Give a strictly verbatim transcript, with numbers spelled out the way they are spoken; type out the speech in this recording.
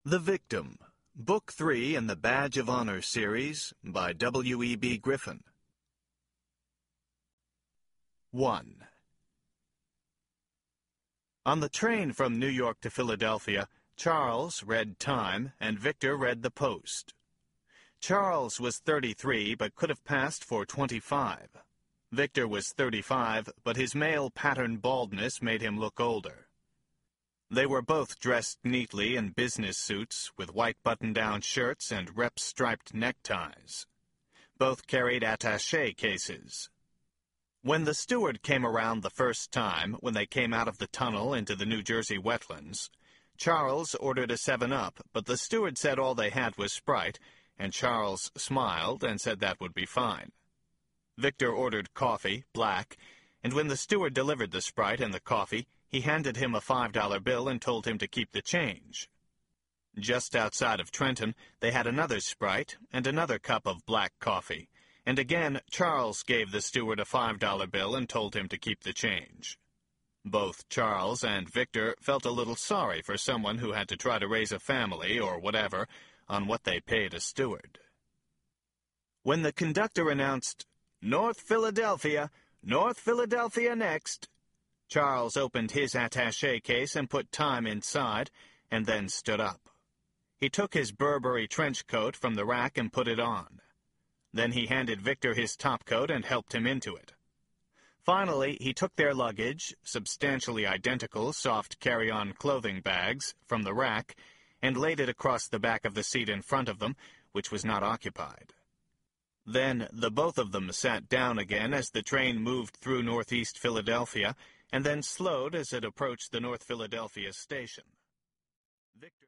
The Victim, Book three in the Badge of Honor series by W E B Griffin. one. On the train from New York to Philadelphia, Charles read Time and Victor read the Post. Charles was thirty-three but could have passed for twenty-five. Victor was thirty-five, but his male pattern baldness made him look older. They were both dressed neatly in business suits with white button-down shirts and rep-striped neckties. Both carried attaché cases. When the steward came around the first time, when they came out of the tunnel into the New Jersey wetlands, Charles ordered a seven up, but the steward said all they had was Sprite, and Charles smiled and said that would be fine. Victor ordered coffee, black, and when the steward delivered the Sprite and the coffee, he handed him a five dollar bill and told him to keep the change. Just outside of Trenton, they had another Sprite and another cup of black coffee, and again Charles gave the steward a five dollar bill and told him to keep the change. Both Charles and Victor felt a little sorry for someone who had to try to raise a family or whatever on what they paid a steward. When the conductor announced, "North Philadelphia, North Philadelphia next," Charles opened his attaché case and put Time inside, and then stood up. He took his Burberry trench coat from the rack and put it on. Then he handed Victor his topcoat and helped him into it. Finally, he took their luggage, substantially identical soft carry-on clothing bags, from the rack, and laid it across the back of the seat in front of them, which was not occupied. Then the both of them sat down again as the train moved through northeast Philadelphia, and then slowed as it approached the North Philadelphia station. Victor